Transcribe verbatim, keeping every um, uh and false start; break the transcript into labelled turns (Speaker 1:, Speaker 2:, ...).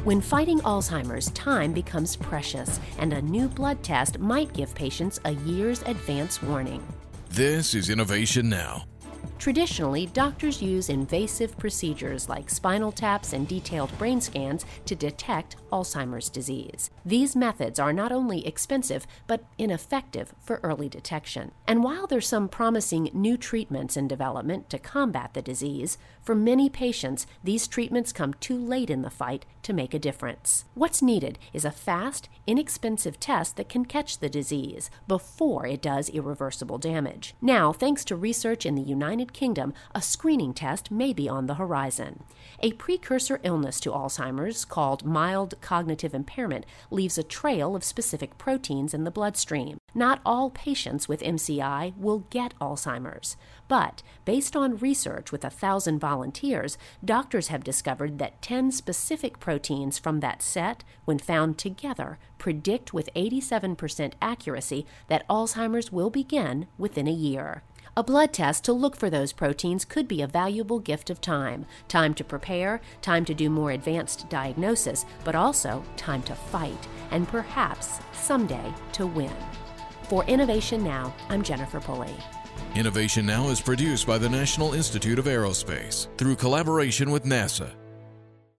Speaker 1: When fighting Alzheimer's, time becomes precious, and a new blood test might give patients a year's advance warning.
Speaker 2: This is Innovation Now.
Speaker 1: Traditionally, doctors use invasive procedures like spinal taps and detailed brain scans to detect Alzheimer's disease. These methods are not only expensive, but ineffective for early detection. And while there's some promising new treatments in development to combat the disease, for many patients, these treatments come too late in the fight to make a difference. What's needed is a fast, inexpensive test that can catch the disease before it does irreversible damage. Now, thanks to research in the United Kingdom, a screening test may be on the horizon. A precursor illness to Alzheimer's, called mild cognitive impairment, leaves a trail of specific proteins in the bloodstream. Not all patients with M C I will get Alzheimer's, but based on research with a thousand volunteers, doctors have discovered that ten specific proteins from that set, when found together, predict with eighty-seven percent accuracy that Alzheimer's will begin within a year. A blood test to look for those proteins could be a valuable gift of time. Time to prepare, time to do more advanced diagnosis, but also time to fight, and perhaps someday to win. For Innovation Now, I'm Jennifer Pulley.
Speaker 2: Innovation Now is produced by the National Institute of Aerospace through collaboration with NASA.